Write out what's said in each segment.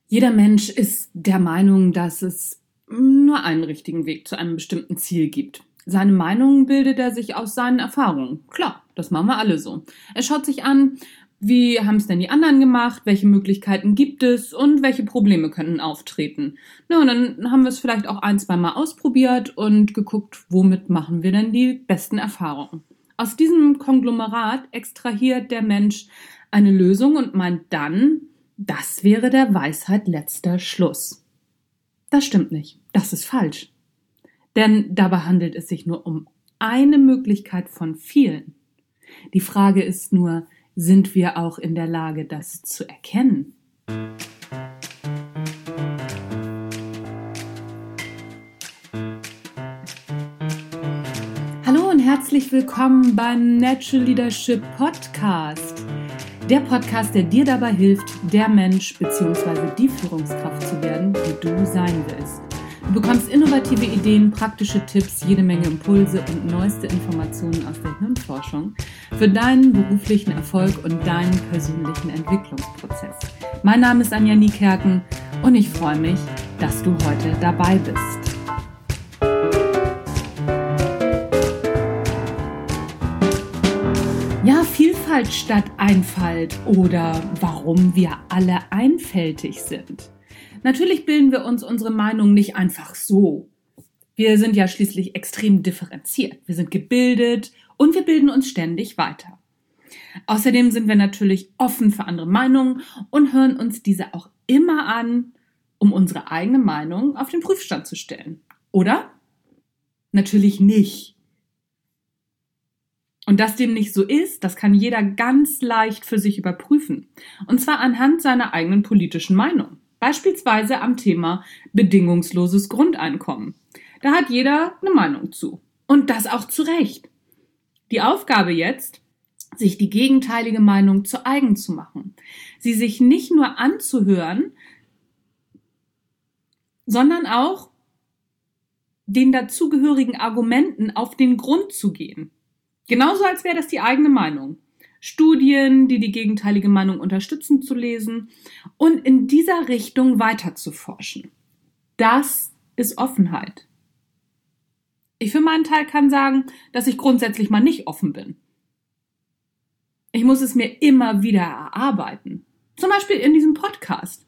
Jeder Mensch ist der Meinung, dass es nur einen richtigen Weg zu einem bestimmten Ziel gibt. Seine Meinung bildet er sich aus seinen Erfahrungen. Klar, das machen wir alle so. Er schaut sich an, wie haben es denn die anderen gemacht, welche Möglichkeiten gibt es und welche Probleme können auftreten. Na, und dann haben wir es vielleicht auch 1-2 Mal ausprobiert und geguckt, womit machen wir denn die besten Erfahrungen. Aus diesem Konglomerat extrahiert der Mensch eine Lösung und meint dann, das wäre der Weisheit letzter Schluss. Das stimmt nicht. Das ist falsch. Denn dabei handelt es sich nur um eine Möglichkeit von vielen. Die Frage ist nur, sind wir auch in der Lage, das zu erkennen? Hallo und herzlich willkommen beim Natural Leadership Podcast. Der Podcast, der dir dabei hilft, der Mensch bzw. die Führungskraft zu werden, die du sein willst. Du bekommst innovative Ideen, praktische Tipps, jede Menge Impulse und neueste Informationen aus der Hirnforschung für deinen beruflichen Erfolg und deinen persönlichen Entwicklungsprozess. Mein Name ist Anja Niekerken und ich freue mich, dass du heute dabei bist. Ja, Vielfalt statt Einfalt oder warum wir alle einfältig sind. Natürlich bilden wir uns unsere Meinung nicht einfach so. Wir sind ja schließlich extrem differenziert. Wir sind gebildet und wir bilden uns ständig weiter. Außerdem sind wir natürlich offen für andere Meinungen und hören uns diese auch immer an, um unsere eigene Meinung auf den Prüfstand zu stellen. Oder? Natürlich nicht. Und dass dem nicht so ist, das kann jeder ganz leicht für sich überprüfen. Und zwar anhand seiner eigenen politischen Meinung. Beispielsweise am Thema bedingungsloses Grundeinkommen. Da hat jeder eine Meinung zu. Und das auch zu Recht. Die Aufgabe jetzt, sich die gegenteilige Meinung zu eigen zu machen. Sie sich nicht nur anzuhören, sondern auch den dazugehörigen Argumenten auf den Grund zu gehen. Genauso als wäre das die eigene Meinung. Studien, die die gegenteilige Meinung unterstützen, zu lesen und in dieser Richtung weiter zu forschen. Das ist Offenheit. Ich für meinen Teil kann sagen, dass ich grundsätzlich mal nicht offen bin. Ich muss es mir immer wieder erarbeiten. Zum Beispiel in diesem Podcast.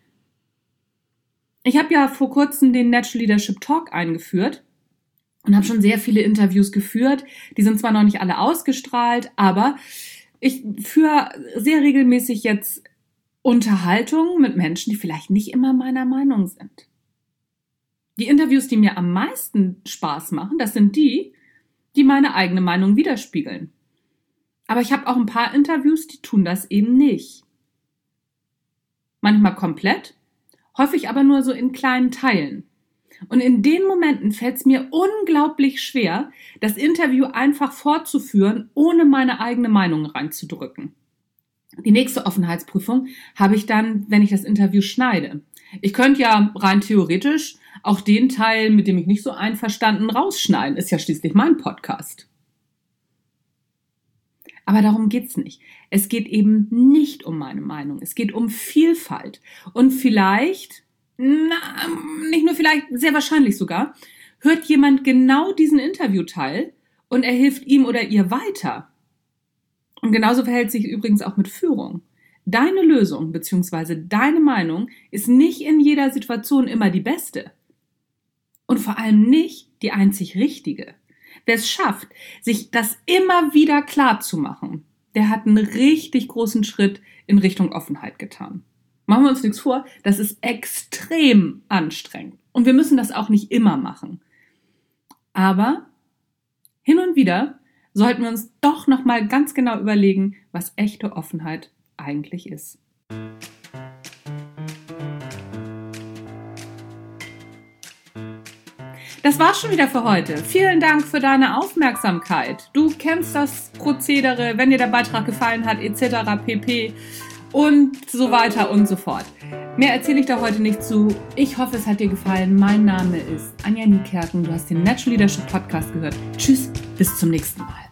Ich habe ja vor kurzem den Natural Leadership Talk eingeführt und habe schon sehr viele Interviews geführt. Die sind zwar noch nicht alle ausgestrahlt, aber ich führe sehr regelmäßig jetzt Unterhaltungen mit Menschen, die vielleicht nicht immer meiner Meinung sind. Die Interviews, die mir am meisten Spaß machen, das sind die meine eigene Meinung widerspiegeln. Aber ich habe auch ein paar Interviews, die tun das eben nicht. Manchmal komplett, häufig aber nur so in kleinen Teilen. Und in den Momenten fällt es mir unglaublich schwer, das Interview einfach fortzuführen, ohne meine eigene Meinung reinzudrücken. Die nächste Offenheitsprüfung habe ich dann, wenn ich das Interview schneide. Ich könnte ja rein theoretisch auch den Teil, mit dem ich nicht so einverstanden, rausschneiden. Ist ja schließlich mein Podcast. Aber darum geht's nicht. Es geht eben nicht um meine Meinung. Es geht um Vielfalt. Und vielleicht, nicht nur vielleicht, sehr wahrscheinlich sogar, hört jemand genau diesen Interviewteil und er hilft ihm oder ihr weiter. Und genauso verhält sich übrigens auch mit Führung. Deine Lösung bzw. deine Meinung ist nicht in jeder Situation immer die beste. Und vor allem nicht die einzig richtige. Wer es schafft, sich das immer wieder klar zu machen, der hat einen richtig großen Schritt in Richtung Offenheit getan. Machen wir uns nichts vor, das ist extrem anstrengend. Und wir müssen das auch nicht immer machen. Aber hin und wieder sollten wir uns doch nochmal ganz genau überlegen, was echte Offenheit eigentlich ist. Das war's schon wieder für heute. Vielen Dank für deine Aufmerksamkeit. Du kennst das Prozedere, wenn dir der Beitrag gefallen hat, etc. pp. Und so weiter und so fort. Mehr erzähle ich da heute nicht zu. Ich hoffe, es hat dir gefallen. Mein Name ist Anja Niekerken. Du hast den Natural Leadership Podcast gehört. Tschüss, bis zum nächsten Mal.